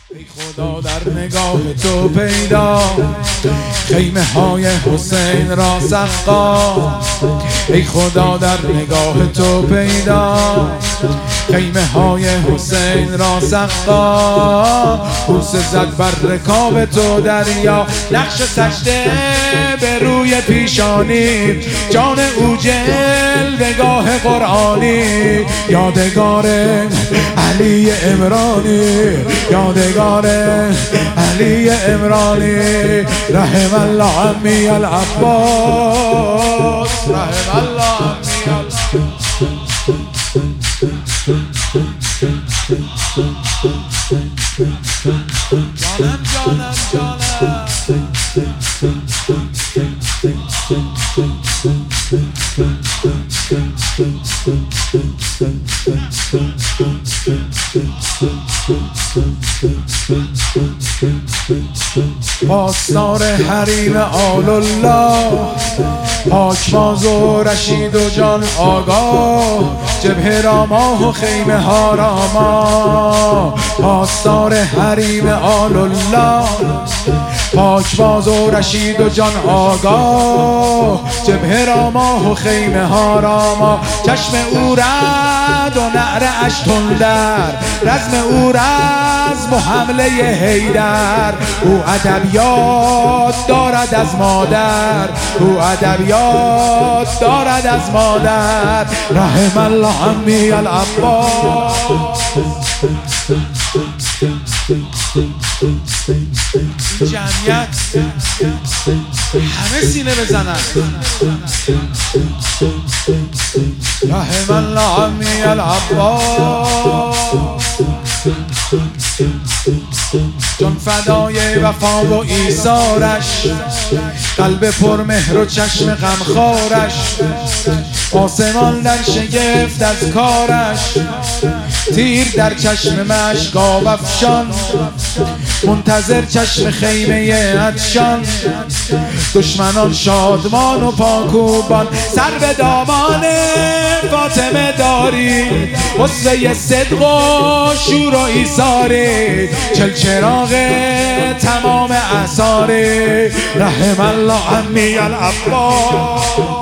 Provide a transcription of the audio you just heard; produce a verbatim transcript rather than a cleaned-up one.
ای خدا در نگاه تو پیدا خیمه های حسین را سقا. ای خدا در نگاه تو پیدا خیمه های حسین را سقا. بوسه زد بر رکاب تو دریا، نقش سجده به روی پیشانی، جان او جلوه‌گاه قرآنی. یادگار علی عمرانی، یادگار علی عمرانی. رحم الله عمی العباس، رحم الله عمی جانم جانم جانم. پاسدار حریم آل الله، پاکباز و رشید و جان آگاه، جبهه را ماه و خیمه ها را ما. پاسدار حریم آل الله، پاکباز و رشید و جان آگاه، جبهه را ماه و خیمه ها را ما. چشم او رد و نعره اش تندر، رزم او رزم و حمله حیدر. او ادبیات دارد از مادر، او ادبیات دارد از مادر. رحم الله عمی العباس. جمعیت همه سینه بزنن. رحم الله عمی العباس. جان فدای وفا و ایثارش، قلب پر مهر و چشم غمخوارش. آسمان در شگفت از کارش، تیر در چشم مشکاب افشان، منتظر چشم خیمه عطشان. دشمنان شادمان و پاکوبان، سر به دامان فاطمه داری. قصه صدق و شور و ایثاری، چل چراغ تمام اثاری. رحم الله عمی العباس.